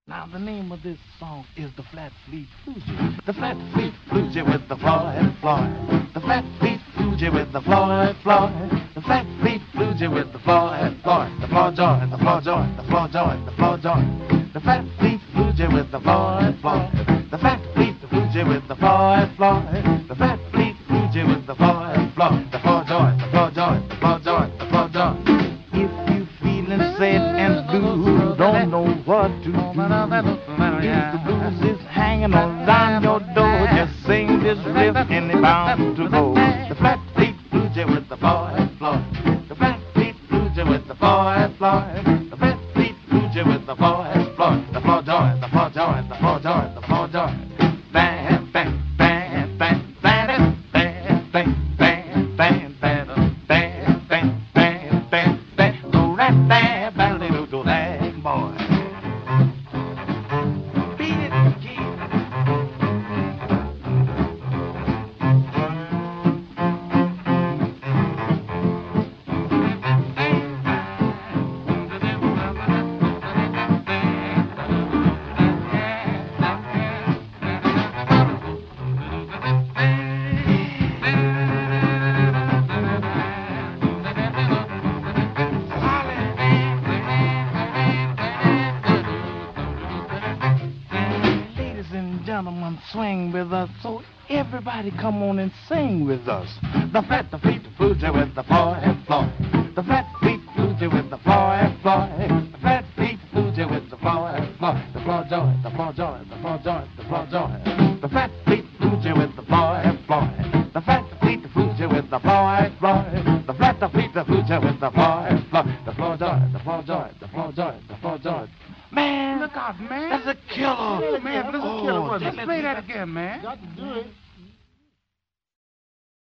Now the name of this song is the Flat Fleet Fuji. The Flat Fleet Fuji with the Floyd Floyd. The Flat Fleet Fuji with the Floyd Floyd. The Flat Fleet Fuji with the Floyd Floyd. The Floyd joint, the Floyd joint, the Floyd joint, the Floyd joint. The Flat Fleet Fuji with the Floyd Floyd. The Flat Fleet Fuji with the Floyd Floyd. The Flat Fleet Fuji with the Floyd Floyd. The Floyd joint, the Floyd joint, the Floyd joint, the Floyd joint. If you feeling sad and blue, don't know what to do. If the blues is hanging around your door, just sing this riff and it's bound to go. The Flat Fleet Fuji with the Floyd Floyd. The Flat Fleet Fuji with the Floyd Floyd. The Flat Fleet Fuji with the Floyd Floyd. The Floyd joint, the Floyd joint, the Floyd joint, the Floyd joint. Bang, bang, bang, bang, bang, bang, bang, bang, bang, bang, bang, bang, bang, bang, bang. Go right there, bang, do that, boy. Beat it, keep it. Gentlemen, swing with us, so everybody come on and sing with us. The Flat Fleet Fuji with the Floyd Floyd. The Flat Fleet Fuji with the Floyd Floyd. The Flat Fleet Fuji with the Floyd Floyd. The Floyd joint, the Floyd joint, the Floyd joint, the Floyd joint. The Flat Fleet Fuji with the Floyd Floyd. The Flat Fleet Fuji with the Floyd Floyd. The Flat Fleet Fuji with the Floyd Floyd. The Floyd joint, the Floyd joint, the Floyd joint, the Floyd joint. Man, Look out, man. that's a killer. Oh, man, but it's a killer. Oh, Let's play that again, man. Got to do it.